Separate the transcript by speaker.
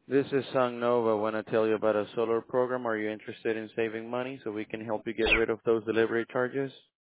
Speaker 1: This is Sang Nova. I want to tell you about a solar program. Are you interested in saving money so we can help you get rid of those delivery charges?